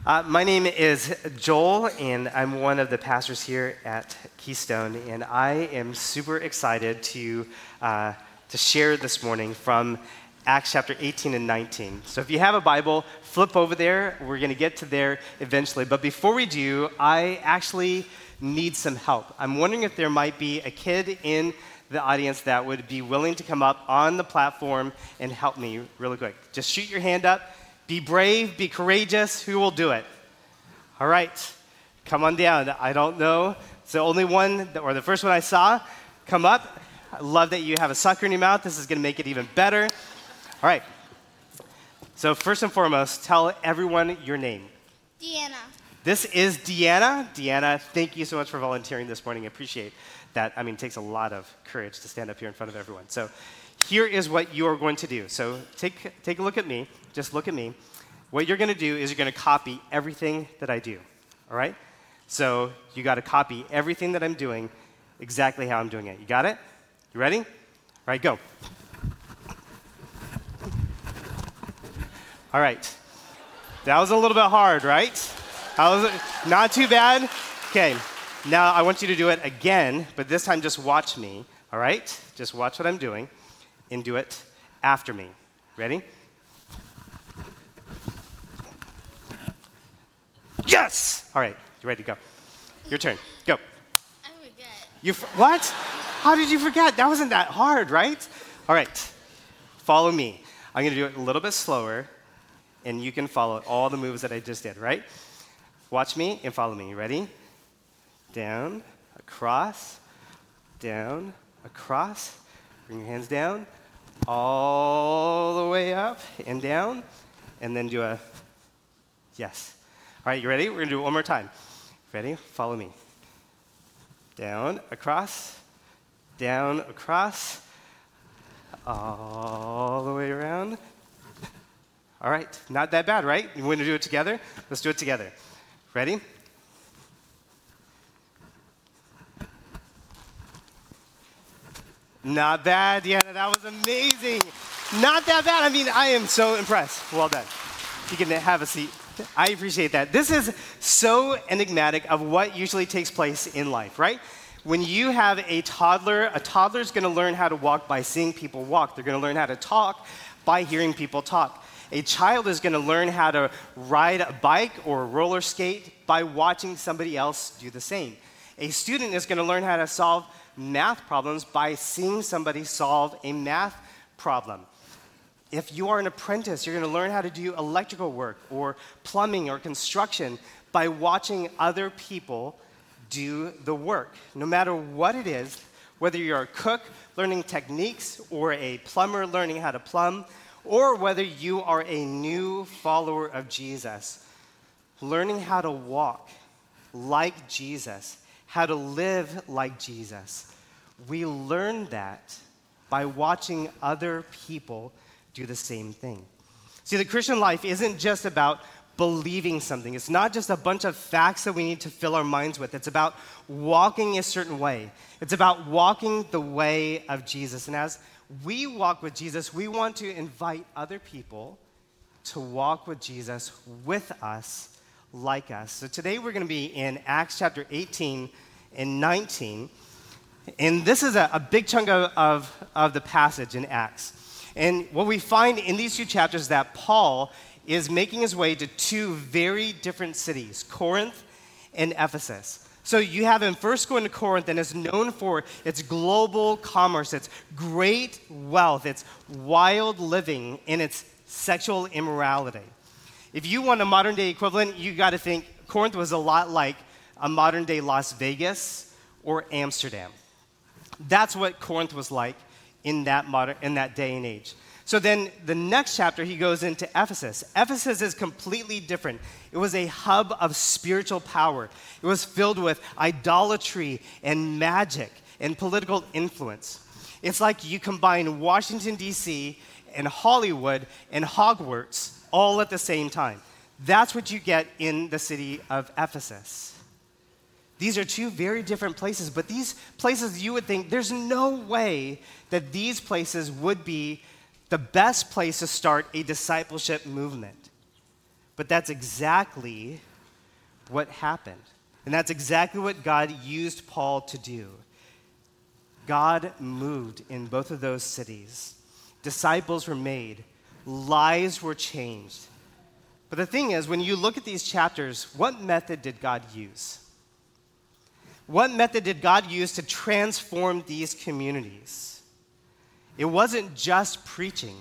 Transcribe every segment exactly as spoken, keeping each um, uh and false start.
Uh, my name is Joel, and I'm one of the pastors here at Keystone, and I am super excited to uh, to share this morning from Acts chapter eighteen and nineteen. So if you have a Bible, flip over there. We're going to get to there eventually. But before we do, I actually need some help. I'm wondering if there might be a kid in the audience that would be willing to come up on the platform and help me really quick. Just shoot your hand up. Be brave, be courageous. Who will do it? All right, come on down. I don't know. It's the only one, or the first one I saw. Come up. I love that you have a sucker in your mouth. This is going to make it even better. All right. So first and foremost, tell everyone your name. Deanna. This is Deanna. Deanna, thank you so much for volunteering this morning. I appreciate that. I mean, it takes a lot of courage to stand up here in front of everyone. So here is what you are going to do. So take, take a look at me. Just look at me. What you're going to do is you're going to copy everything that I do, all right? So you got to copy everything that I'm doing exactly how I'm doing it. You got it? You ready? All right, go. All right. That was a little bit hard, right? That was not too bad. Okay. Now I want you to do it again, but this time just watch me, all right? Just watch what I'm doing and do it after me. Ready? Yes! All right, you ready to go? Your turn. Go. I forget. You f- what? How did you forget? That wasn't that hard, right? All right. Follow me. I'm going to do it a little bit slower, and you can follow all the moves that I just did, right? Watch me and follow me. You ready? Down, across, down, across. Bring your hands down, all the way up and down, and then do a yes. All right, you ready? We're going to do it one more time. Ready? Follow me. Down, across, down, across, all the way around. All right, not that bad, right? You want to do it together? Let's do it together. Ready? Not bad, Deanna. That was amazing. Not that bad. I mean, I am so impressed. Well done. You can have a seat. I appreciate that. This is so enigmatic of what usually takes place in life, right? When you have a toddler, a toddler is going to learn how to walk by seeing people walk. They're going to learn how to talk by hearing people talk. A child is going to learn how to ride a bike or roller skate by watching somebody else do the same. A student is going to learn how to solve math problems by seeing somebody solve a math problem. If you are an apprentice, you're going to learn how to do electrical work or plumbing or construction by watching other people do the work. No matter what it is, whether you're a cook learning techniques or a plumber learning how to plumb, or whether you are a new follower of Jesus, learning how to walk like Jesus, how to live like Jesus, we learn that by watching other people do the same thing. See, the Christian life isn't just about believing something. It's not just a bunch of facts that we need to fill our minds with. It's about walking a certain way. It's about walking the way of Jesus. And as we walk with Jesus, we want to invite other people to walk with Jesus with us, like us. So today we're going to be in Acts chapter eighteen and nineteen. And this is a, a big chunk of, of, of the passage in Acts. And what we find in these two chapters is that Paul is making his way to two very different cities, Corinth and Ephesus. So you have him first going to Corinth, and it's known for its global commerce, its great wealth, its wild living, and its sexual immorality. If you want a modern-day equivalent, you got to think Corinth was a lot like a modern-day Las Vegas or Amsterdam. That's what Corinth was like in that modern, in that day and age. So then the next chapter, he goes into Ephesus. Ephesus is completely different. It was a hub of spiritual power. It was filled with idolatry and magic and political influence. It's like you combine Washington, D C and Hollywood and Hogwarts all at the same time. That's what you get in the city of Ephesus. These are two very different places, but these places you would think there's no way that these places would be the best place to start a discipleship movement. But that's exactly what happened. And that's exactly what God used Paul to do. God moved in both of those cities. Disciples were made. Lives were changed. But the thing is, when you look at these chapters, what method did God use? What method did God use to transform these communities? It wasn't just preaching.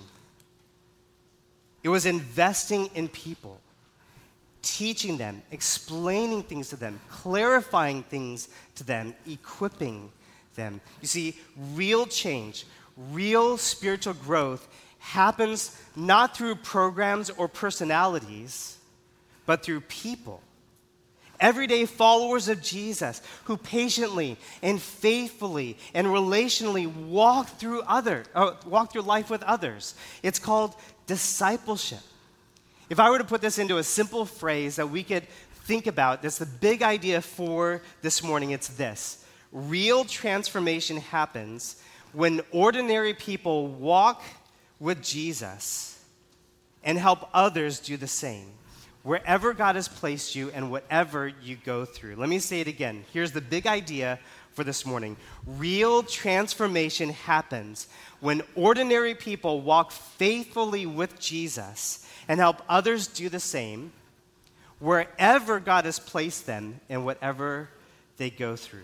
It was investing in people, teaching them, explaining things to them, clarifying things to them, equipping them. You see, real change, real spiritual growth happens not through programs or personalities, but through people. Everyday followers of Jesus who patiently and faithfully and relationally walk through other, uh, walk through life with others. It's called discipleship. If I were to put this into a simple phrase that we could think about, that's the big idea for this morning, it's this. Real transformation happens when ordinary people walk with Jesus and help others do the same, wherever God has placed you and whatever you go through. Let me say it again. Here's the big idea for this morning. Real transformation happens when ordinary people walk faithfully with Jesus and help others do the same, wherever God has placed them and whatever they go through.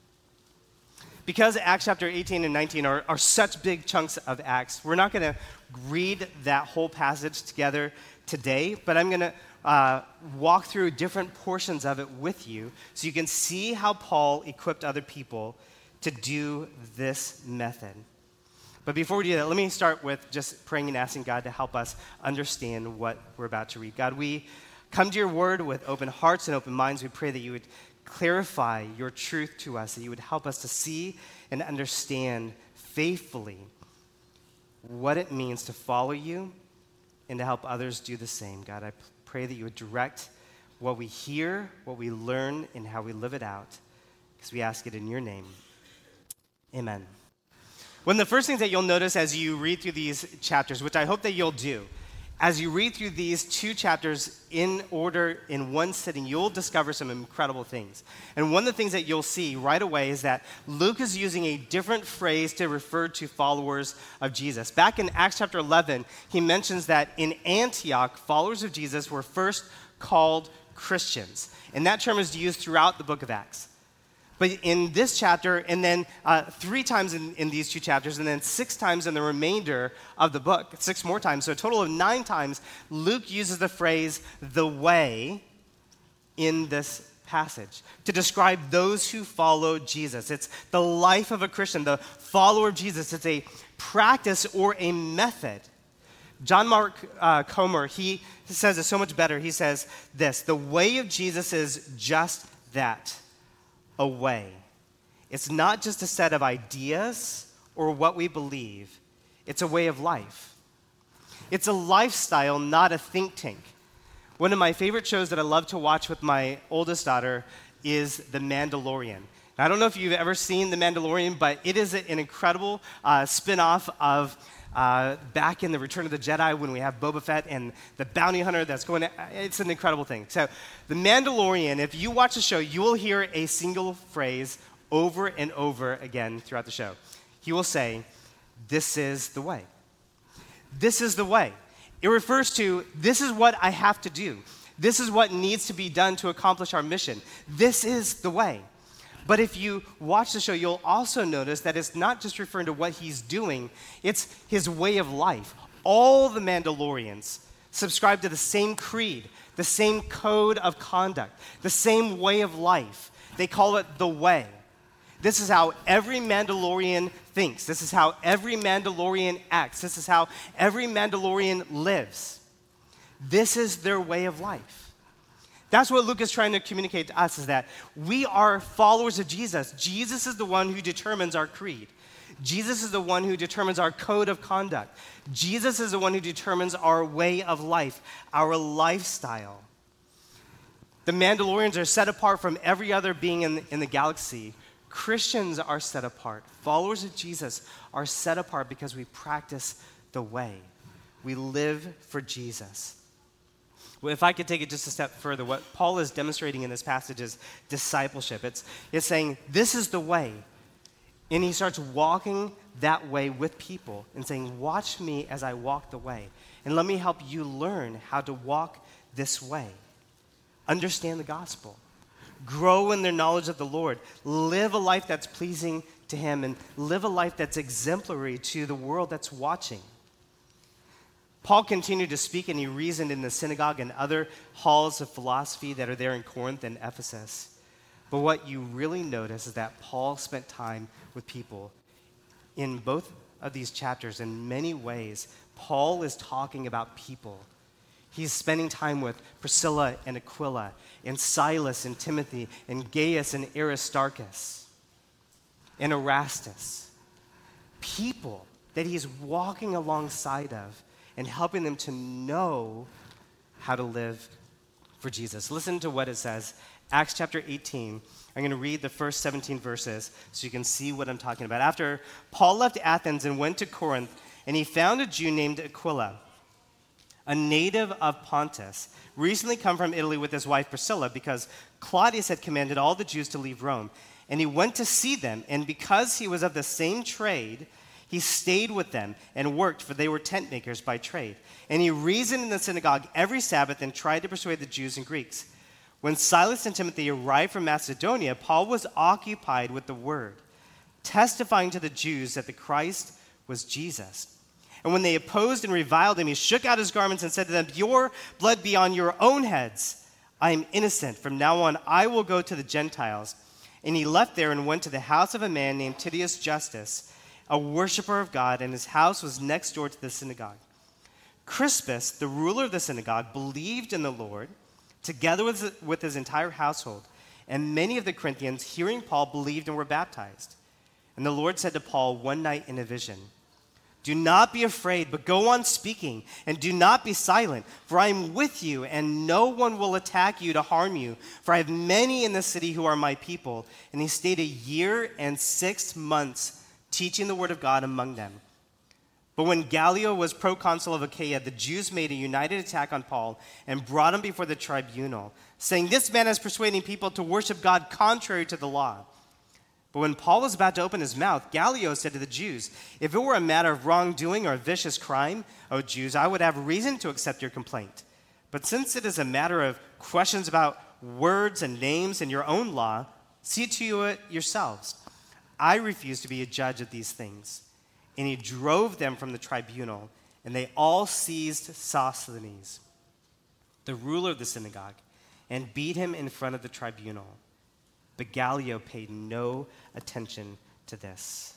Because Acts chapter eighteen and nineteen are, are such big chunks of Acts, we're not going to read that whole passage together today, but I'm going to uh, walk through different portions of it with you so you can see how Paul equipped other people to do this method. But before we do that, let me start with just praying and asking God to help us understand what we're about to read. God, we come to your word with open hearts and open minds. We pray that you would clarify your truth to us, that you would help us to see and understand faithfully what it means to follow you and to help others do the same. God, I pray that you would direct what we hear, what we learn, and how we live it out, because we ask it in your name. Amen. One of the first things that you'll notice as you read through these chapters, which I hope that you'll do, as you read through these two chapters in order in one sitting, you'll discover some incredible things. And one of the things that you'll see right away is that Luke is using a different phrase to refer to followers of Jesus. Back in Acts chapter eleven, he mentions that in Antioch, followers of Jesus were first called Christians. And that term is used throughout the book of Acts. But in this chapter, and then uh, three times in, in these two chapters, and then six times in the remainder of the book, six more times, so a total of nine times, Luke uses the phrase, the way, in this passage to describe those who follow Jesus. It's the life of a Christian, the follower of Jesus. It's a practice or a method. John Mark uh, Comer, he says it so much better. He says this, the way of Jesus is just that. A way. It's not just a set of ideas or what we believe. It's a way of life. It's a lifestyle, not a think tank. One of my favorite shows that I love to watch with my oldest daughter is The Mandalorian. Now, I don't know if you've ever seen The Mandalorian, but it is an incredible uh, spin-off of uh, back in the Return of the Jedi when we have Boba Fett and the bounty hunter that's going to, it's an incredible thing. So The Mandalorian, if you watch the show, you will hear a single phrase over and over again throughout the show. He will say, this is the way. This is the way. It refers to, this is what I have to do. This is what needs to be done to accomplish our mission. This is the way. But if you watch the show, you'll also notice that it's not just referring to what he's doing, it's his way of life. All the Mandalorians subscribe to the same creed, the same code of conduct, the same way of life. They call it the way. This is how every Mandalorian thinks. This is how every Mandalorian acts. This is how every Mandalorian lives. This is their way of life. That's what Luke is trying to communicate to us, is that we are followers of Jesus. Jesus is the one who determines our creed. Jesus is the one who determines our code of conduct. Jesus is the one who determines our way of life, our lifestyle. The Mandalorians are set apart from every other being in, in the galaxy. Christians are set apart. Followers of Jesus are set apart because we practice the way. We live for Jesus. Well, if I could take it just a step further, what Paul is demonstrating in this passage is discipleship. It's, it's saying, this is the way. And he starts walking that way with people and saying, watch me as I walk the way. And let me help you learn how to walk this way. Understand the gospel. Grow in their knowledge of the Lord. Live a life that's pleasing to him and live a life that's exemplary to the world that's watching. Paul continued to speak and he reasoned in the synagogue and other halls of philosophy that are there in Corinth and Ephesus. But what you really notice is that Paul spent time with people. In both of these chapters, in many ways, Paul is talking about people. He's spending time with Priscilla and Aquila, and Silas and Timothy, and Gaius and Aristarchus, and Erastus. People that he's walking alongside of and helping them to know how to live for Jesus. Listen to what it says. Acts chapter eighteen. I'm going to read the first seventeen verses so you can see what I'm talking about. After Paul left Athens and went to Corinth, and he found a Jew named Aquila, a native of Pontus, recently come from Italy with his wife Priscilla, because Claudius had commanded all the Jews to leave Rome. And he went to see them, and because he was of the same trade, he stayed with them and worked, for they were tent makers by trade. And he reasoned in the synagogue every Sabbath and tried to persuade the Jews and Greeks. When Silas and Timothy arrived from Macedonia, Paul was occupied with the word, testifying to the Jews that the Christ was Jesus. And when they opposed and reviled him, he shook out his garments and said to them, "Your blood be on your own heads. I am innocent. From now on, I will go to the Gentiles." And he left there and went to the house of a man named Titius Justus, a worshiper of God, and his house was next door to the synagogue. Crispus, the ruler of the synagogue, believed in the Lord, together with, with his entire household. And many of the Corinthians, hearing Paul, believed and were baptized. And the Lord said to Paul one night in a vision, "Do not be afraid, but go on speaking, and do not be silent, for I am with you, and no one will attack you to harm you, for I have many in the city who are my people." And he stayed a year and six months teaching the word of God among them. But when Gallio was proconsul of Achaia, the Jews made a united attack on Paul and brought him before the tribunal, saying, "This man is persuading people to worship God contrary to the law." But when Paul was about to open his mouth, Gallio said to the Jews, "If it were a matter of wrongdoing or a vicious crime, O Jews, I would have reason to accept your complaint. But since it is a matter of questions about words and names and your own law, see to it yourselves. I refuse to be a judge of these things." And he drove them from the tribunal, and they all seized Sosthenes, the ruler of the synagogue, and beat him in front of the tribunal. But Gallio paid no attention to this.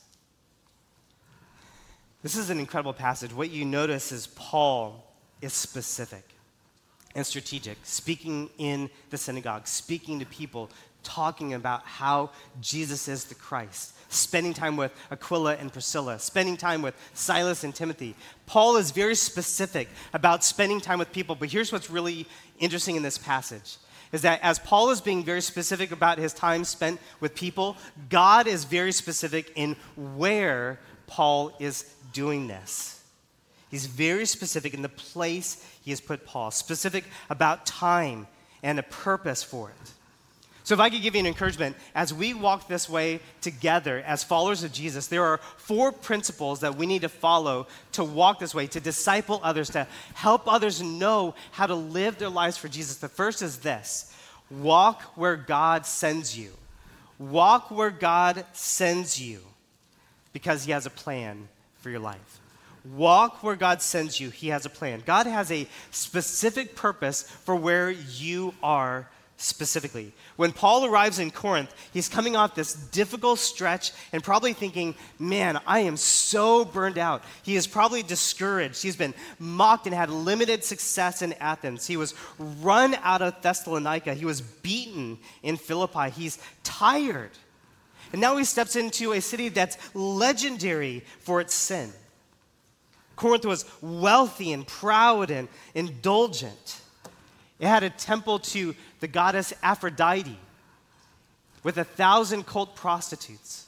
This is an incredible passage. What you notice is Paul is specific and strategic, speaking in the synagogue, speaking to people, talking about how Jesus is the Christ, spending time with Aquila and Priscilla, spending time with Silas and Timothy. Paul is very specific about spending time with people, but here's what's really interesting in this passage, is that as Paul is being very specific about his time spent with people, God is very specific in where Paul is doing this. He's very specific in the place he has put Paul, specific about time and a purpose for it. So if I could give you an encouragement, as we walk this way together as followers of Jesus, there are four principles that we need to follow to walk this way, to disciple others, to help others know how to live their lives for Jesus. The first is this: walk where God sends you. Walk where God sends you, because he has a plan for your life. Walk where God sends you. He has a plan. God has a specific purpose for where you are specifically. When Paul arrives in Corinth, he's coming off this difficult stretch and probably thinking, man, I am so burned out. He is probably discouraged. He's been mocked and had limited success in Athens. He was run out of Thessalonica. He was beaten in Philippi. He's tired. And now he steps into a city that's legendary for its sin. Corinth was wealthy and proud and indulgent. It had a temple to the goddess Aphrodite with a thousand cult prostitutes.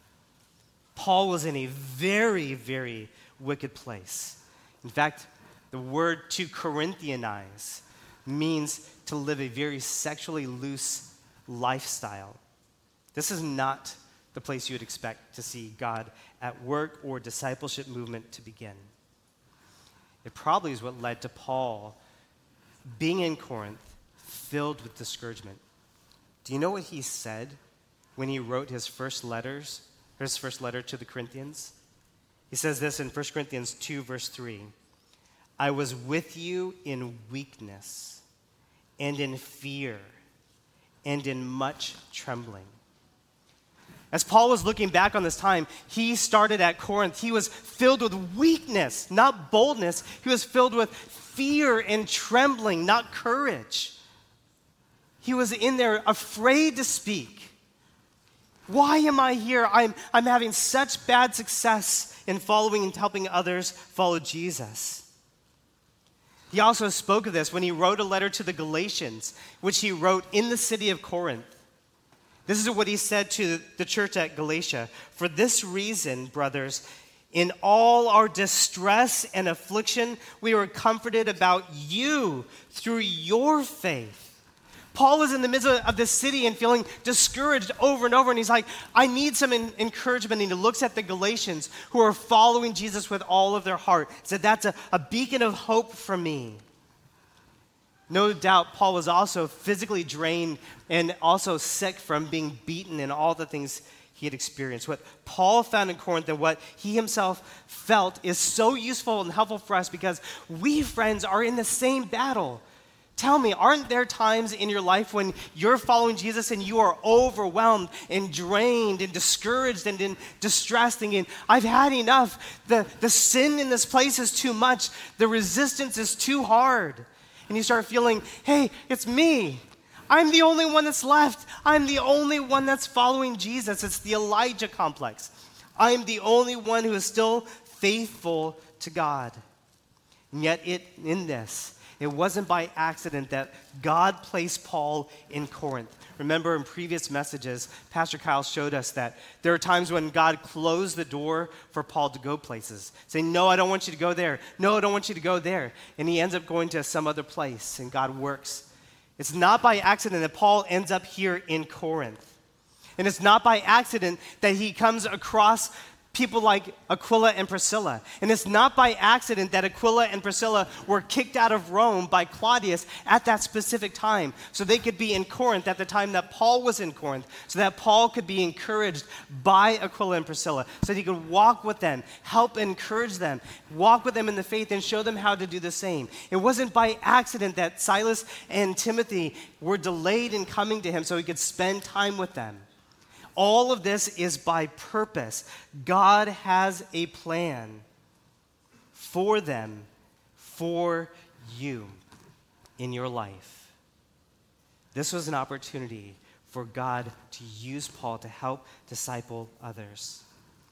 Paul was in a very, very wicked place. In fact, The word to Corinthianize means to live a very sexually loose lifestyle. This is not the place you would expect to see God at work or discipleship movement to begin. It probably is what led to Paul being in Corinth filled with discouragement. Do you know what he said when he wrote his first letters, his first letter to the Corinthians? He says this in First Corinthians two, verse three. I was with you in weakness and in fear and in much trembling. As Paul was looking back on this time, he started at Corinth. He was filled with weakness, not boldness. He was filled with fear and trembling, not courage. He was in there afraid to speak. Why am I here? I'm, I'm having such bad success in following and helping others follow Jesus. He also spoke of this when he wrote a letter to the Galatians, which he wrote in the city of Corinth. This is what he said to the church at Galatia. For this reason, brothers, in all our distress and affliction, we were comforted about you through your faith. Paul was in the midst of this city and feeling discouraged over and over, and he's like, I need some in- encouragement. And he looks at the Galatians who are following Jesus with all of their heart. He said, that's a, a beacon of hope for me. No doubt, Paul was also physically drained and also sick from being beaten and all the things he had experienced. What Paul found in Corinth and what he himself felt is so useful and helpful for us because we, friends, are in the same battle. Tell me, aren't there times in your life when you're following Jesus and you are overwhelmed and drained and discouraged and in distress, thinking, I've had enough. The, the sin in this place is too much. The resistance is too hard. And you start feeling, hey, it's me. I'm the only one that's left. I'm the only one that's following Jesus. It's the Elijah complex. I'm the only one who is still faithful to God. And yet it, in this, it wasn't by accident that God placed Paul in Corinth. Remember in previous messages, Pastor Kyle showed us that there are times when God closed the door for Paul to go places, saying, no, I don't want you to go there. No, I don't want you to go there. And he ends up going to some other place, and God works. It's not by accident that Paul ends up here in Corinth. And it's not by accident that he comes across people like Aquila and Priscilla. And it's not by accident that Aquila and Priscilla were kicked out of Rome by Claudius at that specific time, so they could be in Corinth at the time that Paul was in Corinth, so that Paul could be encouraged by Aquila and Priscilla, so that he could walk with them, help encourage them, walk with them in the faith, and show them how to do the same. It wasn't by accident that Silas and Timothy were delayed in coming to him so he could spend time with them. All of this is by purpose. God has a plan for them, for you in your life. This was an opportunity for God to use Paul to help disciple others.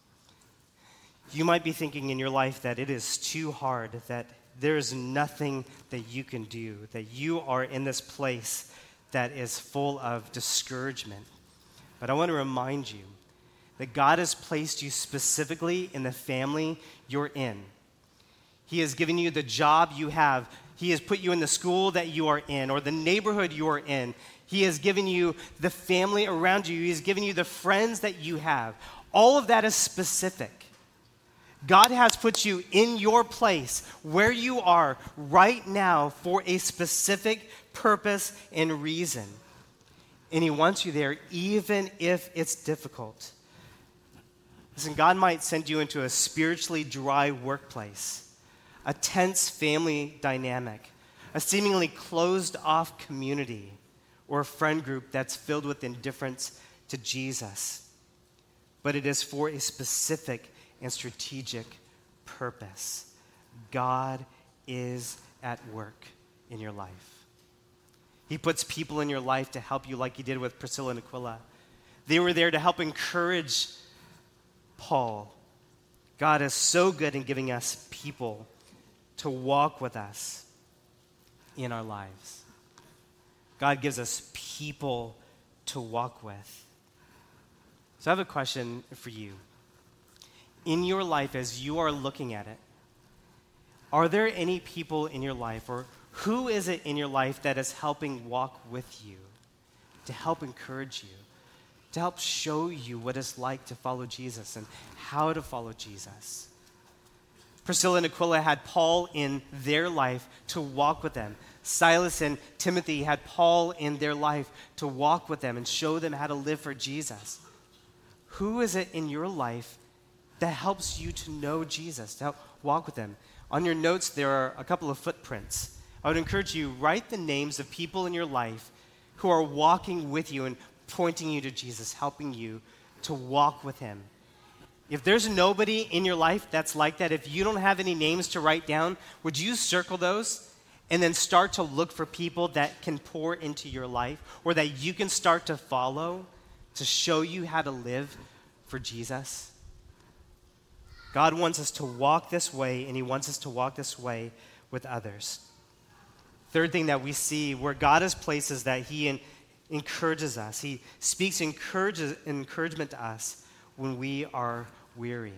You might be thinking in your life that it is too hard, that there is nothing that you can do, that you are in this place that is full of discouragement. But I want to remind you that God has placed you specifically in the family you're in. He has given you the job you have. He has put you in the school that you are in or the neighborhood you are in. He has given you the family around you. He has given you the friends that you have. All of that is specific. God has put you in your place where you are right now for a specific purpose and reason. And he wants you there even if it's difficult. Listen, God might send you into a spiritually dry workplace, a tense family dynamic, a seemingly closed-off community, or a friend group that's filled with indifference to Jesus. But it is for a specific and strategic purpose. God is at work in your life. He puts people in your life to help you like he did with Priscilla and Aquila. They were there to help encourage Paul. God is so good in giving us people to walk with us in our lives. God gives us people to walk with. So I have a question for you. In your life, as you are looking at it, Are there any people in your life, or who is it in your life that is helping walk with you, to help encourage you, to help show you what it's like to follow Jesus and how to follow Jesus? Priscilla and Aquila had Paul in their life to walk with them. Silas and Timothy had Paul in their life to walk with them and show them how to live for Jesus. Who is it in your life that helps you to know Jesus, to help walk with them? On your notes, there are a couple of footprints. I would encourage you, write the names of people in your life who are walking with you and pointing you to Jesus, helping you to walk with him. If there's nobody in your life that's like that, if you don't have any names to write down, would you circle those and then start to look for people that can pour into your life or that you can start to follow to show you how to live for Jesus? God wants us to walk this way, and he wants us to walk this way with others. Third thing that we see where God has places that he in, encourages us. He speaks encourages, encouragement to us when we are weary.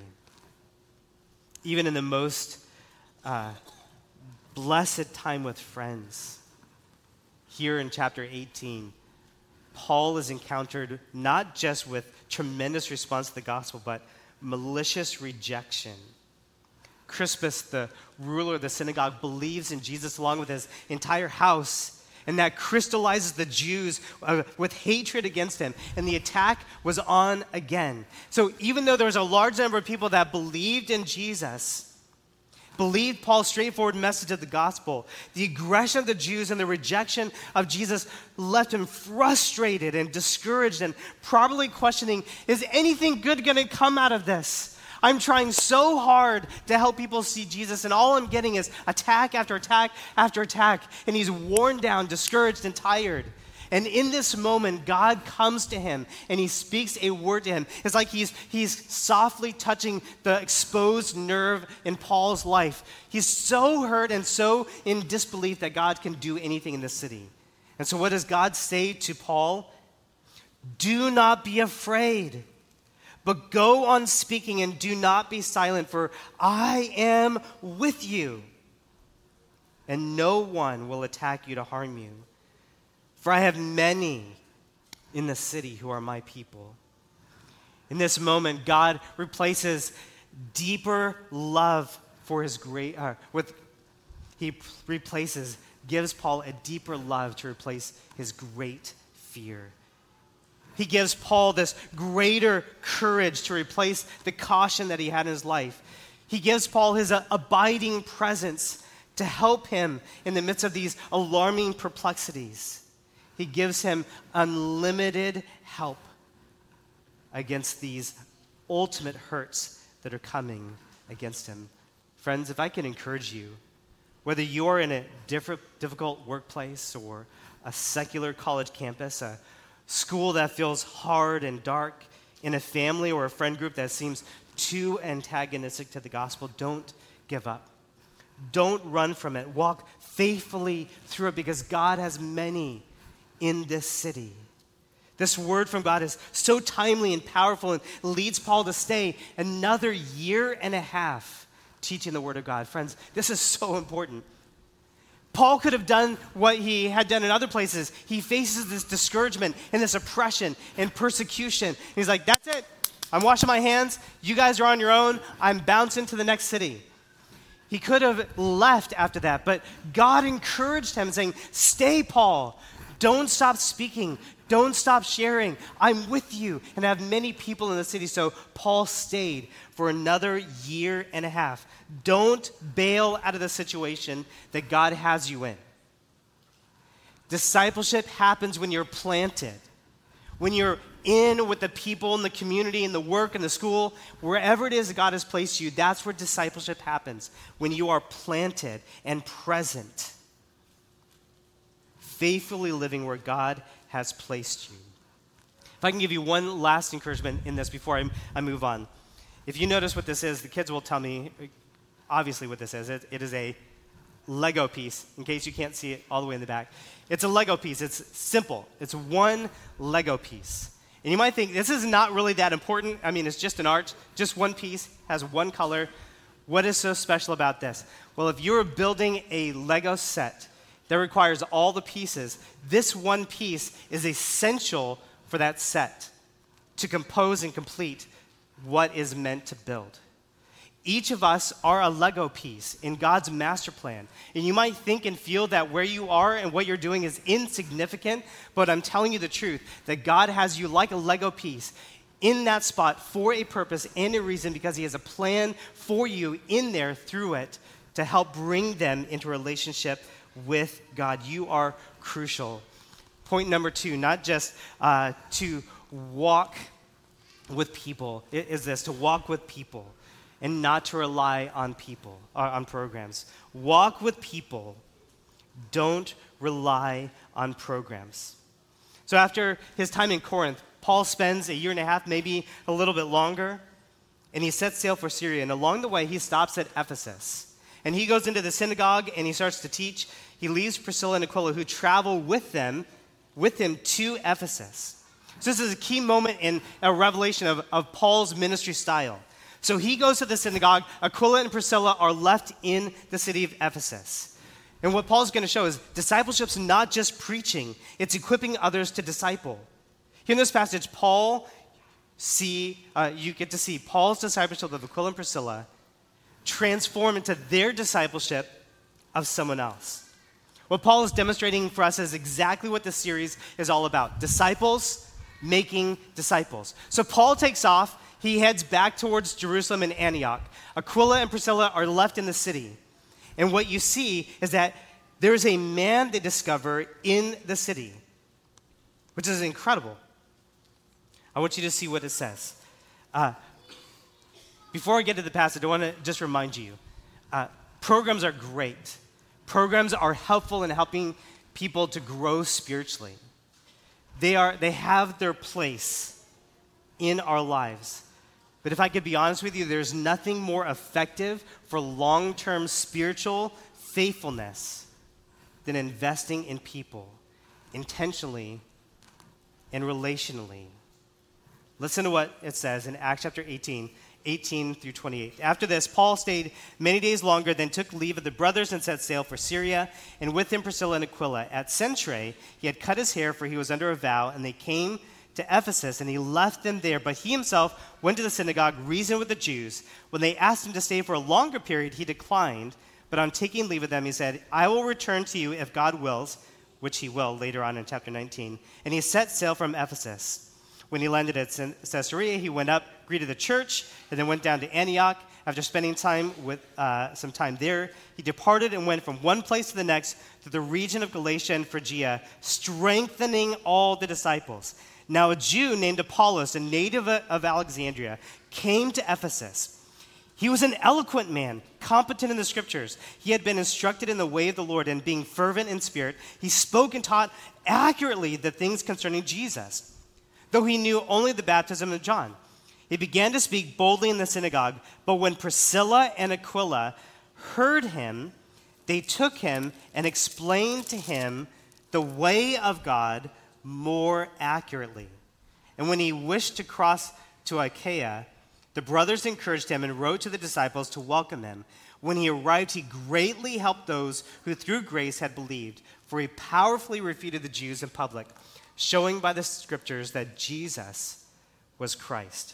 Even in the most uh, blessed time with friends, here in chapter eighteen, Paul is encountered not just with tremendous response to the gospel, but malicious rejection. Crispus, the ruler of the synagogue, believes in Jesus along with his entire house, and that crystallizes the Jews uh, with hatred against him, and the attack was on again. So even though there was a large number of people that believed in Jesus, believed Paul's straightforward message of the gospel, the aggression of the Jews and the rejection of Jesus left him frustrated and discouraged and probably questioning, is anything good going to come out of this? I'm trying so hard to help people see Jesus, and all I'm getting is attack after attack after attack, and he's worn down, discouraged, and tired. And in this moment, God comes to him and he speaks a word to him. It's like he's, he's softly touching the exposed nerve in Paul's life. He's so hurt and so in disbelief that God can do anything in this city. And so what does God say to Paul? Do not be afraid, but go on speaking and do not be silent, for I am with you, and no one will attack you to harm you. For I have many in the city who are my people. In this moment, God replaces deeper love for his great, uh, with, he replaces, gives Paul a deeper love to replace his great fear. He gives Paul this greater courage to replace the caution that he had in his life. He gives Paul his uh, abiding presence to help him in the midst of these alarming perplexities. He gives him unlimited help against these ultimate hurts that are coming against him. Friends, if I can encourage you, whether you're in a different, difficult workplace or a secular college campus, a school that feels hard and dark, in a family or a friend group that seems too antagonistic to the gospel, don't give up. Don't run from it. Walk faithfully through it, because God has many in this city. This word from God is so timely and powerful and leads Paul to stay another year and a half teaching the word of God. Friends, this is so important. Paul could have done what he had done in other places. He faces this discouragement and this oppression and persecution. He's like, that's it. I'm washing my hands. You guys are on your own. I'm bouncing to the next city. He could have left after that, but God encouraged him, saying, stay, Paul. Don't stop speaking. Don't stop sharing. I'm with you. And I have many people in the city. So Paul stayed for another year and a half. Don't bail out of the situation that God has you in. Discipleship happens when you're planted, when you're in with the people in the community, in the work, in the school, wherever it is that God has placed you. That's where discipleship happens, when you are planted and present, faithfully living where God has placed you. If I can give you one last encouragement in this before I, I move on. If you notice what this is, the kids will tell me obviously what this is. It, it is a Lego piece, in case you can't see it all the way in the back. It's a Lego piece. It's simple. It's one Lego piece. And you might think, this is not really that important. I mean, it's just an arch, just one piece, has one color. What is so special about this? Well, if you're building a Lego set that requires all the pieces, this one piece is essential for that set to compose and complete what is meant to build. Each of us are a Lego piece in God's master plan. And you might think and feel that where you are and what you're doing is insignificant, but I'm telling you the truth, that God has you like a Lego piece in that spot for a purpose and a reason, because he has a plan for you in there through it to help bring them into a relationship with God. You are crucial. Point number two, not just uh, to walk with people, is this, to walk with people and not to rely on people, or on programs. Walk with people. Don't rely on programs. So after his time in Corinth, Paul spends a year and a half, maybe a little bit longer, and he sets sail for Syria. And along the way, he stops at Ephesus. And he goes into the synagogue and he starts to teach. He leaves Priscilla and Aquila, who travel with them, with him to Ephesus. So this is a key moment in a revelation of, of Paul's ministry style. So he goes to the synagogue. Aquila and Priscilla are left in the city of Ephesus. And what Paul's going to show is discipleship's not just preaching, it's equipping others to disciple. Here in this passage, Paul see, uh, you get to see Paul's discipleship of Aquila and Priscilla transform into their discipleship of someone else. What Paul is demonstrating for us is exactly what this series is all about. Disciples making disciples. So Paul takes off. He heads back towards Jerusalem and Antioch. Aquila and Priscilla are left in the city. And what you see is that there is a man they discover in the city, which is incredible. I want you to see what it says. Uh, before I get to the passage, I want to just remind you, uh, programs are great. Programs are helpful in helping people to grow spiritually. They are, they have their place in our lives. But if I could be honest with you, there's nothing more effective for long-term spiritual faithfulness than investing in people intentionally and relationally. Listen to what it says in Acts chapter eighteen, eighteen through twenty-eight. After this, Paul stayed many days longer, then took leave of the brothers and set sail for Syria, and with him Priscilla and Aquila. At Cenchreae, he had cut his hair, for he was under a vow, and they came to Ephesus, and he left them there. But he himself went to the synagogue, reasoned with the Jews. When they asked him to stay for a longer period, he declined. But on taking leave of them, he said, I will return to you if God wills, which he will later on in chapter nineteen. And he set sail from Ephesus. When he landed at Caesarea, he went up, greeted the church, and then went down to Antioch. After spending time with uh, some time there, he departed and went from one place to the next to the region of Galatia and Phrygia, strengthening all the disciples. Now a Jew named Apollos, a native of Alexandria, came to Ephesus. He was an eloquent man, competent in the scriptures. He had been instructed in the way of the Lord, and being fervent in spirit, he spoke and taught accurately the things concerning Jesus, though he knew only the baptism of John. He began to speak boldly in the synagogue, but when Priscilla and Aquila heard him, they took him and explained to him the way of God more accurately. And when he wished to cross to Achaia, the brothers encouraged him and wrote to the disciples to welcome him. When he arrived, he greatly helped those who through grace had believed, for he powerfully refuted the Jews in public, showing by the scriptures that Jesus was Christ.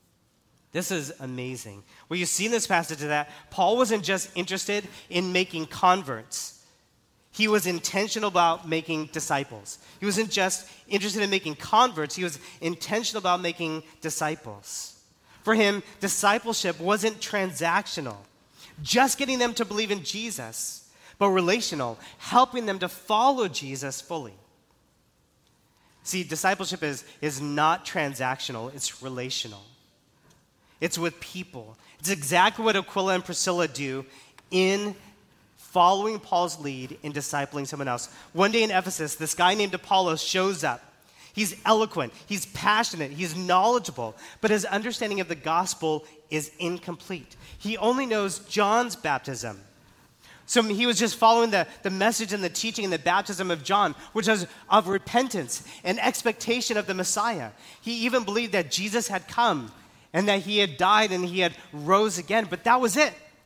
This is amazing. What you see in this passage is that Paul wasn't just interested in making converts. He was intentional about making disciples. He wasn't just interested in making converts. He was intentional about making disciples. For him, discipleship wasn't transactional, just getting them to believe in Jesus, but relational, helping them to follow Jesus fully. See, discipleship is, is not transactional, it's relational. It's with people. It's exactly what Aquila and Priscilla do in following Paul's lead in discipling someone else. One day in Ephesus, this guy named Apollos shows up. He's eloquent, he's passionate, he's knowledgeable, but his understanding of the gospel is incomplete. He only knows John's baptism. So he was just following the, the message and the teaching and the baptism of John, which was of repentance and expectation of the Messiah. He even believed that Jesus had come and that he had died and he had rose again, but that was it.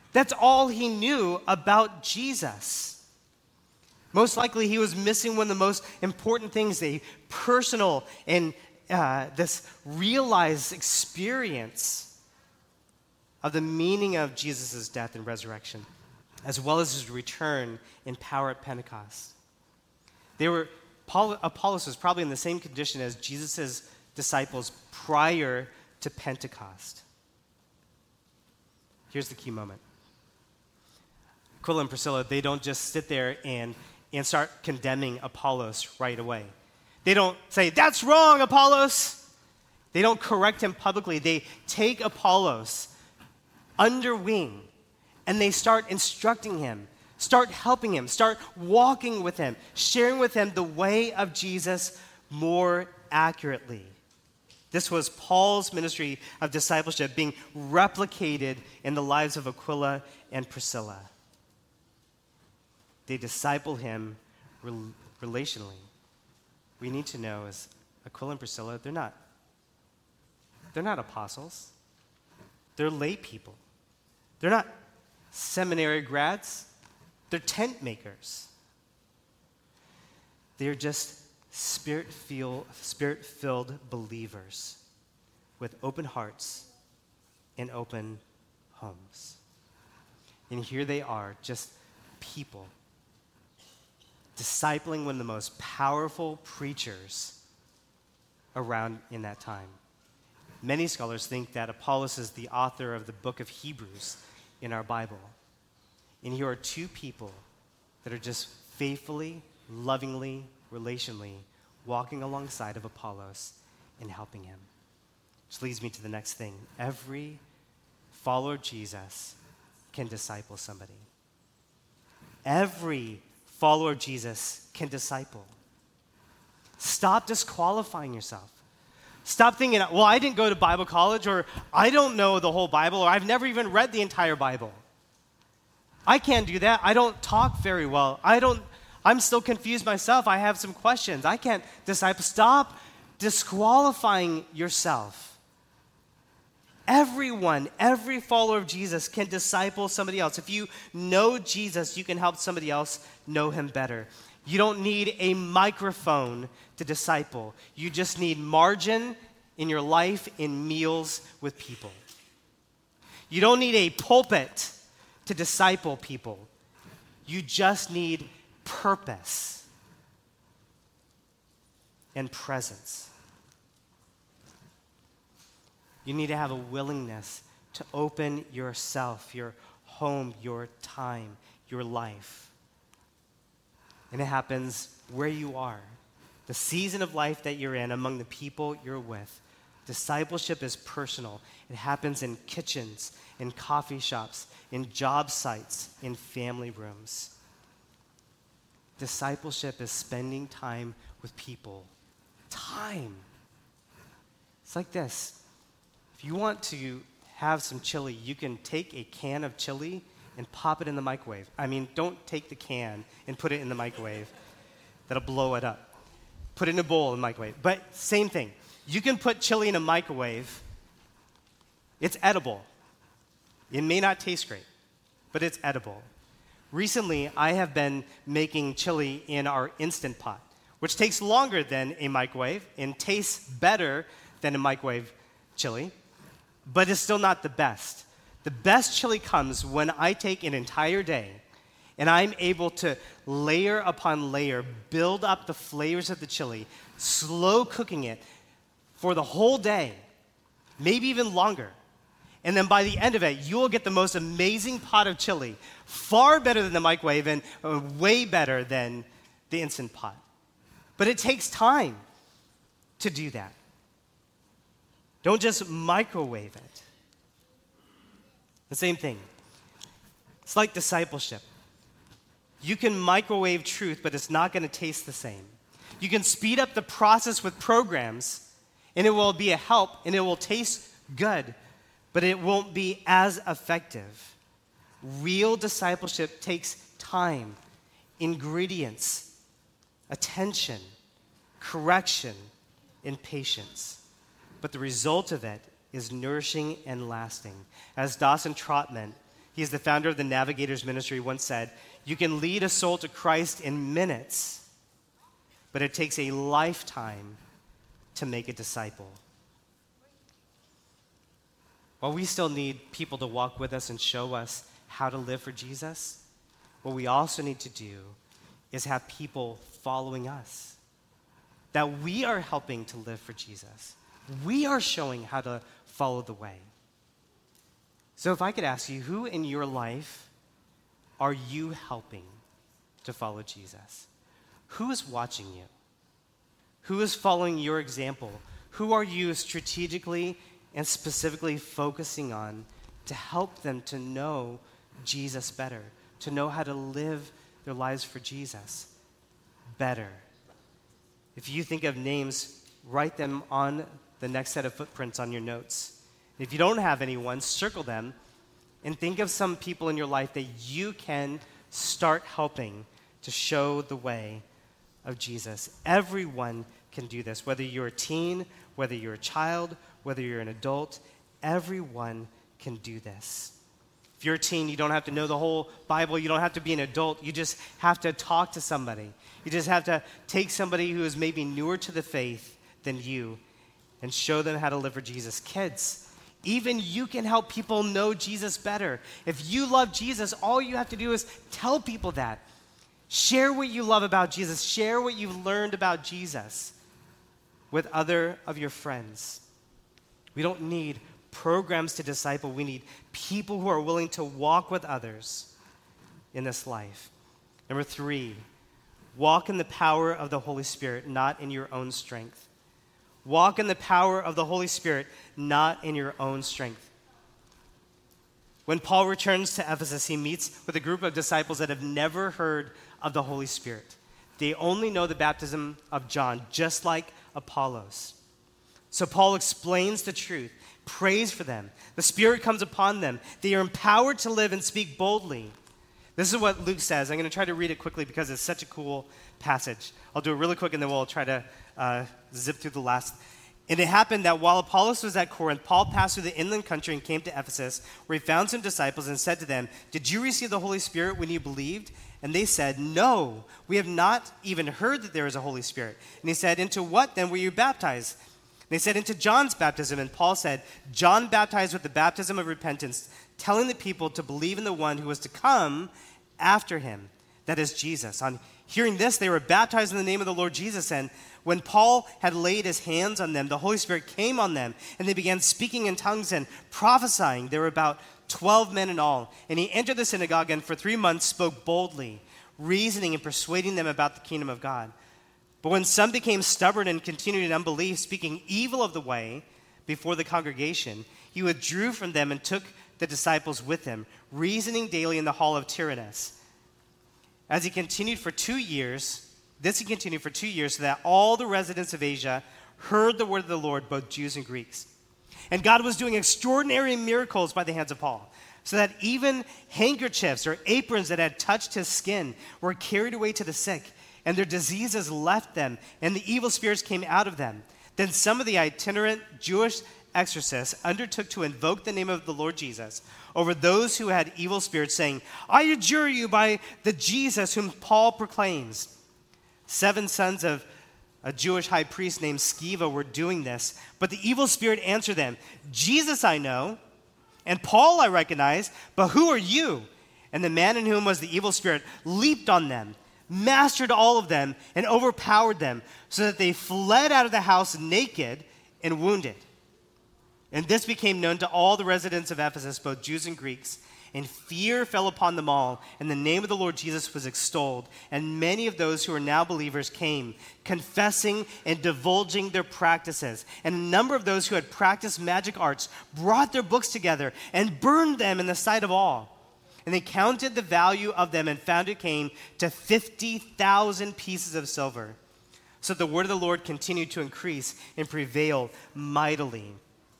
That's all he knew about Jesus. Most likely he was missing one of the most important things, a personal and uh, this realized experience of the meaning of Jesus' death and resurrection, as well as his return in power at Pentecost. They were, Paul, Apollos was probably in the same condition as Jesus' disciples prior to Pentecost. Here's the key moment. Aquila and Priscilla, they don't just sit there and, and start condemning Apollos right away. They don't say, that's wrong, Apollos. They don't correct him publicly. They take Apollos under wing and they start instructing him, start helping him, start walking with him, sharing with him the way of Jesus more accurately. This was Paul's ministry of discipleship being replicated in the lives of Aquila and Priscilla. They disciple him rel- relationally. We need to know is Aquila and Priscilla, they're not, they're not apostles. They're lay people. They're not seminary grads. They're tent makers. They're just spirit-filled, spirit-filled believers with open hearts and open homes. And here they are, just people, discipling one of the most powerful preachers around in that time. Many scholars think that Apollos is the author of the book of Hebrews in our Bible. And here are two people that are just faithfully, lovingly, relationally walking alongside of Apollos and helping him. Which leads me to the next thing. Every follower of Jesus can disciple somebody. Every follower of Jesus can disciple. Stop disqualifying yourself. Stop thinking, well, I didn't go to Bible college, or I don't know the whole Bible, or I've never even read the entire Bible. I can't do that. I don't talk very well. I don't, I'm still confused myself. I have some questions. I can't disciple. Stop disqualifying yourself. Everyone, every follower of Jesus can disciple somebody else. If you know Jesus, you can help somebody else know him better. You don't need a microphone to disciple. You just need margin in your life in meals with people. You don't need a pulpit to disciple people. You just need purpose and presence. You need to have a willingness to open yourself, your home, your time, your life. And it happens where you are, the season of life that you're in, among the people you're with. Discipleship is personal. It happens in kitchens, in coffee shops, in job sites, in family rooms. Discipleship is spending time with people. Time. It's like this. If you want to have some chili, you can take a can of chili and pop it in the microwave. I mean, don't take the can and put it in the microwave. That'll blow it up. Put it in a bowl in the microwave. But same thing. You can put chili in a microwave. It's edible. It may not taste great, but it's edible. Recently, I have been making chili in our Instant Pot, which takes longer than a microwave and tastes better than a microwave chili, but it's still not the best. The best chili comes when I take an entire day and I'm able to layer upon layer, build up the flavors of the chili, slow cooking it for the whole day, maybe even longer. And then by the end of it, you will get the most amazing pot of chili, far better than the microwave and uh, way better than the Instant Pot. But it takes time to do that. Don't just microwave it. The same thing. It's like discipleship. You can microwave truth, but it's not going to taste the same. You can speed up the process with programs, and it will be a help, and it will taste good, but it won't be as effective. Real discipleship takes time, ingredients, attention, correction, and patience. But the result of it is nourishing and lasting. As Dawson Trotman He is the founder of the Navigators Ministry, once said, "You can lead a soul to Christ in minutes, but it takes a lifetime to make a disciple." While we still need people to walk with us and show us how to live for Jesus, what we also need to do is have people following us, that we are helping to live for Jesus. We are showing how to follow the way. So if I could ask you, who in your life are you helping to follow Jesus? Who is watching you? Who is following your example? Who are you strategically and specifically focusing on to help them to know Jesus better, to know how to live their lives for Jesus better? If you think of names, write them on the next set of footprints on your notes. If you don't have anyone, circle them and think of some people in your life that you can start helping to show the way of Jesus. Everyone can do this, whether you're a teen, whether you're a child, whether you're an adult, everyone can do this. If you're a teen, you don't have to know the whole Bible. You don't have to be an adult. You just have to talk to somebody. You just have to take somebody who is maybe newer to the faith than you and show them how to live for Jesus. Kids, even you can help people know Jesus better. If you love Jesus, all you have to do is tell people that. Share what you love about Jesus. Share what you've learned about Jesus with other of your friends. We don't need programs to disciple. We need people who are willing to walk with others in this life. Number three, walk in the power of the Holy Spirit, not in your own strength. Walk in the power of the Holy Spirit, not in your own strength. When Paul returns to Ephesus, he meets with a group of disciples that have never heard of the Holy Spirit. They only know the baptism of John, just like Apollos. So Paul explains the truth, prays for them. The Spirit comes upon them. They are empowered to live and speak boldly. This is what Luke says. I'm going to try to read it quickly because it's such a cool passage. I'll do it really quick and then we'll try to uh, zip through the last. And it happened that while Apollos was at Corinth, Paul passed through the inland country and came to Ephesus, where he found some disciples and said to them, "Did you receive the Holy Spirit when you believed?" And they said, "No, we have not even heard that there is a Holy Spirit." And he said, "Into what then were you baptized?" They said, "Into John's baptism." And Paul said, "John baptized with the baptism of repentance, telling the people to believe in the one who was to come after him, that is Jesus." On hearing this, they were baptized in the name of the Lord Jesus. And when Paul had laid his hands on them, the Holy Spirit came on them, and they began speaking in tongues and prophesying. There were about twelve men in all. And he entered the synagogue and for three months spoke boldly, reasoning and persuading them about the kingdom of God. But when some became stubborn and continued in unbelief, speaking evil of the way before the congregation, he withdrew from them and took the disciples with him, reasoning daily in the hall of Tyrannus. As he continued for two years, this he continued for two years, so that all the residents of Asia heard the word of the Lord, both Jews and Greeks. And God was doing extraordinary miracles by the hands of Paul, so that even handkerchiefs or aprons that had touched his skin were carried away to the sick, and their diseases left them, and the evil spirits came out of them. Then some of the itinerant Jewish exorcists undertook to invoke the name of the Lord Jesus over those who had evil spirits, saying, "I adjure you by the Jesus whom Paul proclaims." Seven sons of a Jewish high priest named Sceva were doing this, but the evil spirit answered them, "Jesus I know, and Paul I recognize, but who are you?" And the man in whom was the evil spirit leaped on them, mastered all of them, and overpowered them, so that they fled out of the house naked and wounded. And this became known to all the residents of Ephesus, both Jews and Greeks, and fear fell upon them all, and the name of the Lord Jesus was extolled. And many of those who are now believers came, confessing and divulging their practices. And a number of those who had practiced magic arts brought their books together and burned them in the sight of all. And they counted the value of them and found it came to fifty thousand pieces of silver. So the word of the Lord continued to increase and prevail mightily.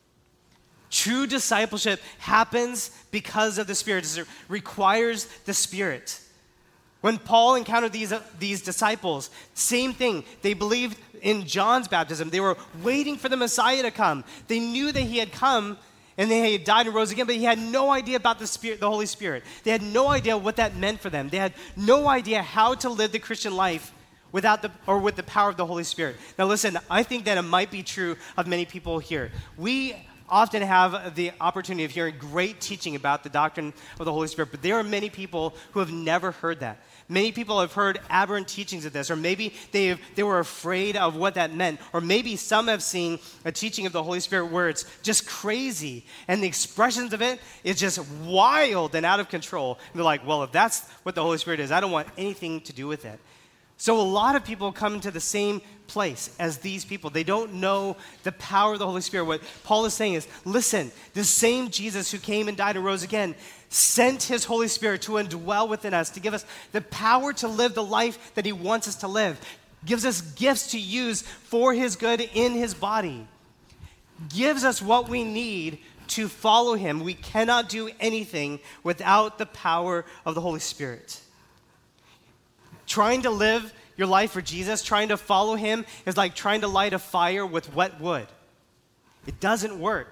True discipleship happens because of the Spirit. It requires the Spirit. When Paul encountered these, uh, these disciples, same thing. They believed in John's baptism. They were waiting for the Messiah to come. They knew that he had come, and they had died and rose again, but he had no idea about the Spirit, the Holy Spirit. They had no idea what that meant for them. They had no idea how to live the Christian life without the or with the power of the Holy Spirit. Now listen, I think that it might be true of many people here. We often have the opportunity of hearing great teaching about the doctrine of the Holy Spirit, but there are many people who have never heard that. Many people have heard aberrant teachings of this, or maybe they have, they were afraid of what that meant, or maybe some have seen a teaching of the Holy Spirit where it's just crazy, and the expressions of it is just wild and out of control. And they're like, well, if that's what the Holy Spirit is, I don't want anything to do with it. So a lot of people come to the same place as these people. They don't know the power of the Holy Spirit. What Paul is saying is, listen, the same Jesus who came and died and rose again sent his Holy Spirit to indwell within us, to give us the power to live the life that he wants us to live, gives us gifts to use for his good in his body, gives us what we need to follow him. We cannot do anything without the power of the Holy Spirit. Trying to live your life for Jesus, trying to follow him, is like trying to light a fire with wet wood. It doesn't work.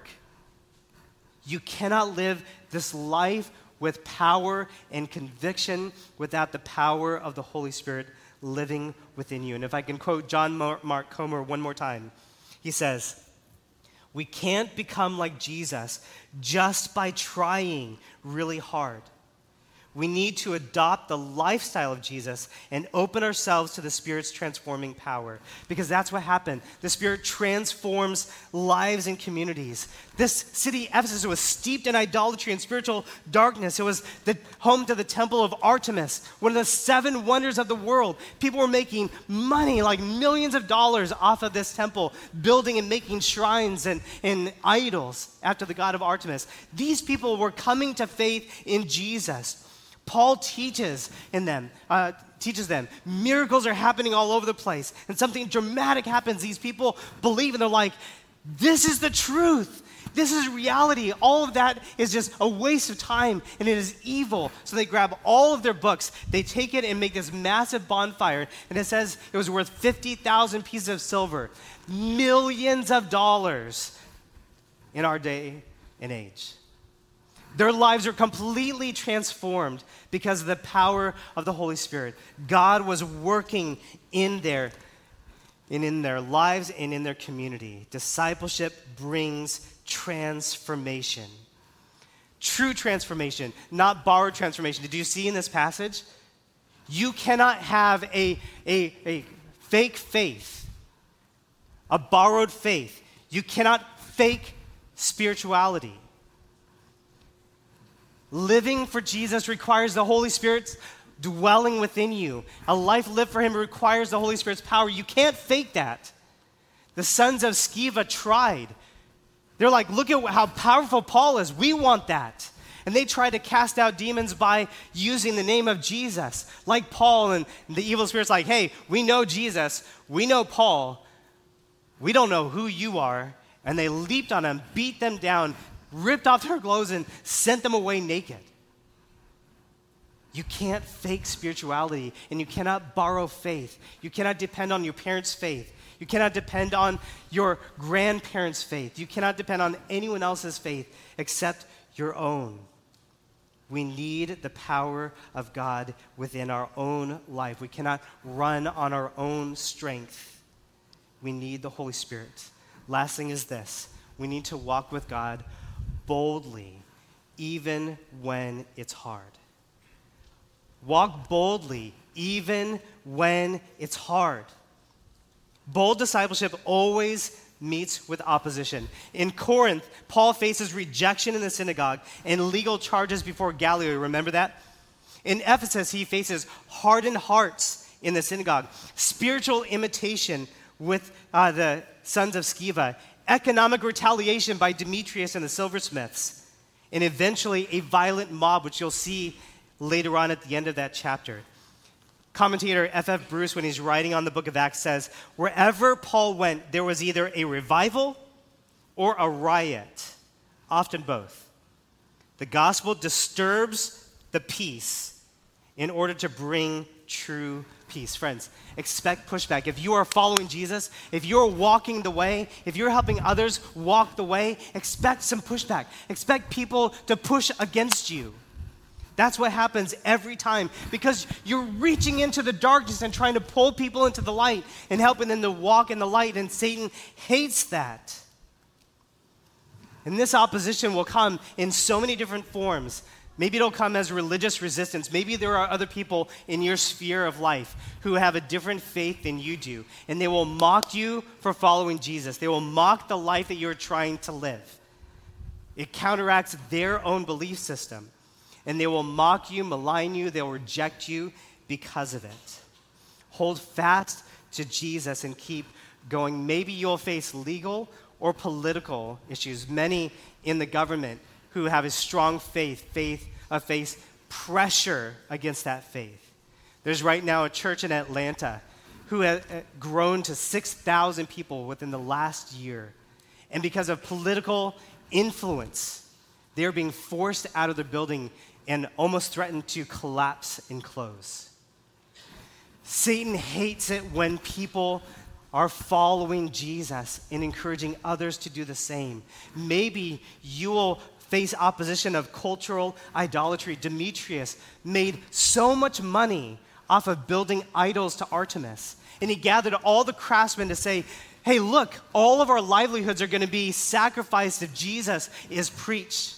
You cannot live this life with power and conviction without the power of the Holy Spirit living within you. And if I can quote John Mark Comer one more time, he says, we can't become like Jesus just by trying really hard. We need to adopt the lifestyle of Jesus and open ourselves to the Spirit's transforming power, because that's what happened. The Spirit transforms lives and communities. This city, Ephesus, was steeped in idolatry and spiritual darkness. It was the home to the temple of Artemis, one of the seven wonders of the world. People were making money, like millions of dollars, off of this temple, building and making shrines and, and idols after the god of Artemis. These people were coming to faith in Jesus. Paul teaches in them, uh, teaches them. Miracles are happening all over the place, and something dramatic happens. These people believe, and they're like, this is the truth. This is reality. All of that is just a waste of time, and it is evil. So they grab all of their books, they take it and make this massive bonfire, and it says it was worth fifty thousand pieces of silver, millions of dollars in our day and age. Their lives are completely transformed because of the power of the Holy Spirit. God was working in their, and in their lives and in their community. Discipleship brings transformation. True transformation, not borrowed transformation. Did you see in this passage? You cannot have a, a, a fake faith, a borrowed faith. You cannot fake spirituality. Living for Jesus requires the Holy Spirit's dwelling within you. A life lived for him requires the Holy Spirit's power. You can't fake that. The sons of Sceva tried. They're like, look at how powerful Paul is. We want that. And they tried to cast out demons by using the name of Jesus. Like Paul, and the evil spirit's like, hey, we know Jesus. We know Paul. We don't know who you are. And they leaped on him, beat them down, ripped off their clothes, and sent them away naked. You can't fake spirituality, and you cannot borrow faith. You cannot depend on your parents' faith. You cannot depend on your grandparents' faith. You cannot depend on anyone else's faith except your own. We need the power of God within our own life. We cannot run on our own strength. We need the Holy Spirit. Last thing is this: we need to walk with God boldly, even when it's hard. Walk boldly, even when it's hard. Bold discipleship always meets with opposition. In Corinth, Paul faces rejection in the synagogue and legal charges before Gallio. Remember that? In Ephesus, he faces hardened hearts in the synagogue, spiritual imitation with uh, the sons of Sceva, economic retaliation by Demetrius and the silversmiths, and eventually a violent mob, which you'll see later on at the end of that chapter. Commentator F F Bruce, when he's writing on the book of Acts, says, wherever Paul went, there was either a revival or a riot, often both. The gospel disturbs the peace in order to bring true piece, friends, expect pushback. If you are following Jesus, if you're walking the way, if you're helping others walk the way, expect some pushback. Expect people to push against you. That's what happens every time because you're reaching into the darkness and trying to pull people into the light and helping them to walk in the light, and Satan hates that. And this opposition will come in so many different forms. Maybe it'll come as religious resistance. Maybe there are other people in your sphere of life who have a different faith than you do, and they will mock you for following Jesus. They will mock the life that you're trying to live. It counteracts their own belief system, and they will mock you, malign you, they'll reject you because of it. Hold fast to Jesus and keep going. Maybe you'll face legal or political issues. Many in the government who have a strong faith, faith, uh, face pressure against that faith. There's right now a church in Atlanta who has grown to six thousand people within the last year. And because of political influence, they're being forced out of the building and almost threatened to collapse and close. Satan hates it when people are following Jesus and encouraging others to do the same. Maybe you will face opposition of cultural idolatry. Demetrius made so much money off of building idols to Artemis. And he gathered all the craftsmen to say, hey, look, all of our livelihoods are going to be sacrificed if Jesus is preached.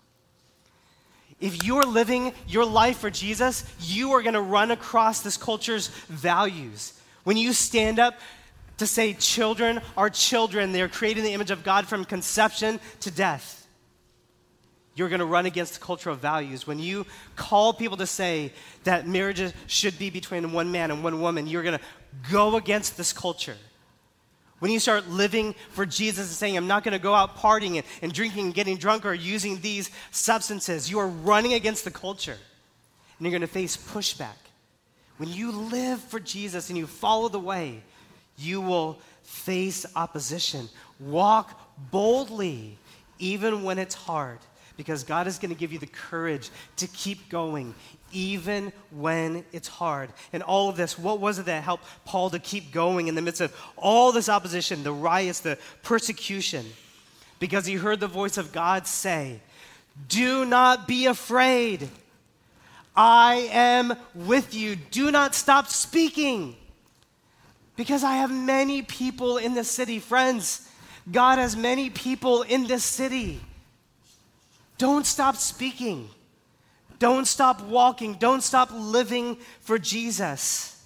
If you're living your life for Jesus, you are going to run across this culture's values. When you stand up to say children are children, they're created in the image of God from conception to death, you're going to run against cultural values. When you call people to say that marriages should be between one man and one woman, you're going to go against this culture. When you start living for Jesus and saying, I'm not going to go out partying and, and drinking and getting drunk or using these substances, you are running against the culture. And you're going to face pushback. When you live for Jesus and you follow the way, you will face opposition. Walk boldly, even when it's hard. Because God is going to give you the courage to keep going, even when it's hard. And all of this, what was it that helped Paul to keep going in the midst of all this opposition, the riots, the persecution? Because he heard the voice of God say, do not be afraid. I am with you. Do not stop speaking. Because I have many people in this city. Friends, God has many people in this city. Don't stop speaking. Don't stop walking. Don't stop living for Jesus.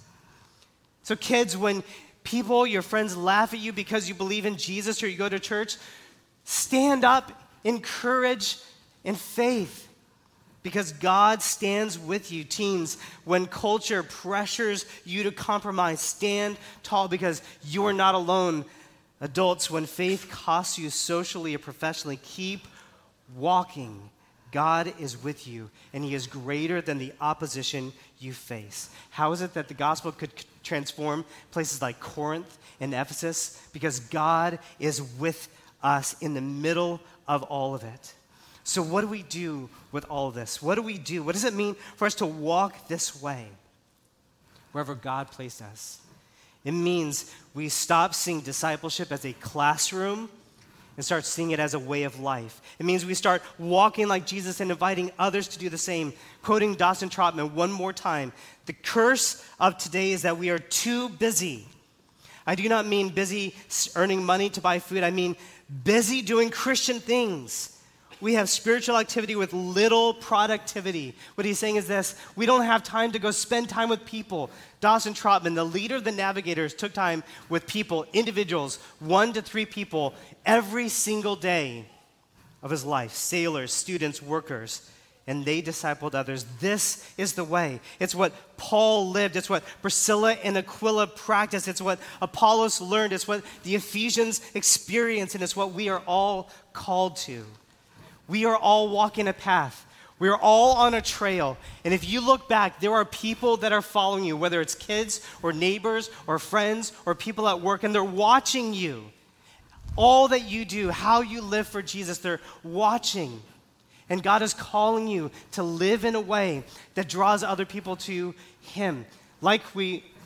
So kids, when people, your friends laugh at you because you believe in Jesus or you go to church, stand up in courage and faith because God stands with you. Teens, when culture pressures you to compromise, stand tall because you are not alone. Adults, when faith costs you socially or professionally, keep walking. God is with you, and he is greater than the opposition you face. How is it that the gospel could transform places like Corinth and Ephesus? Because God is with us in the middle of all of it. So what do we do with all of this? What do we do? What does it mean for us to walk this way wherever God placed us? It means we stop seeing discipleship as a classroom and start seeing it as a way of life. It means we start walking like Jesus and inviting others to do the same. Quoting Dawson Trotman one more time, the curse of today is that we are too busy. I do not mean busy earning money to buy food. I mean busy doing Christian things. We have spiritual activity with little productivity. What he's saying is this: we don't have time to go spend time with people. Dawson Trotman, the leader of the Navigators, took time with people, individuals, one to three people, every single day of his life. Sailors, students, workers, and they discipled others. This is the way. It's what Paul lived. It's what Priscilla and Aquila practiced. It's what Apollos learned. It's what the Ephesians experienced, and it's what we are all called to. We are all walking a path. We are all on a trail. And if you look back, there are people that are following you, whether it's kids or neighbors or friends or people at work, and they're watching you. All that you do, how you live for Jesus, they're watching. And God is calling you to live in a way that draws other people to him. Like we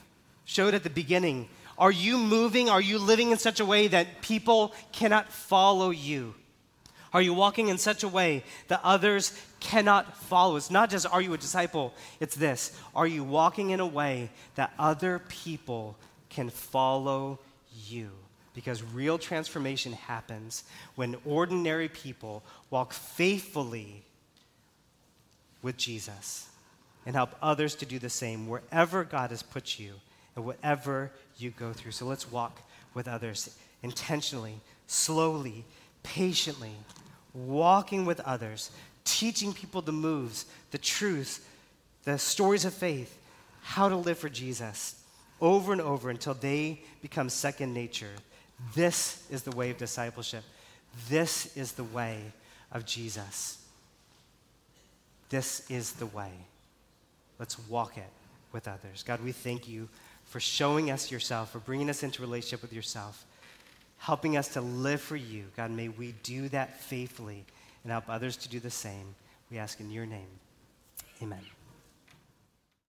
showed at the beginning. Are you moving? Are you living in such a way that people cannot follow you? Are you walking in such a way that others cannot follow? It's not just are you a disciple, it's this. Are you walking in a way that other people can follow you? Because real transformation happens when ordinary people walk faithfully with Jesus and help others to do the same wherever God has put you and whatever you go through. So let's walk with others intentionally, slowly, patiently, walking with others, teaching people the moves, the truths, the stories of faith, how to live for Jesus over and over until they become second nature. This is the way of discipleship. This is the way of Jesus. This is the way. Let's walk it with others. God, we thank you for showing us yourself, for bringing us into relationship with yourself, helping us to live for you. God, may we do that faithfully and help others to do the same. We ask in your name. Amen.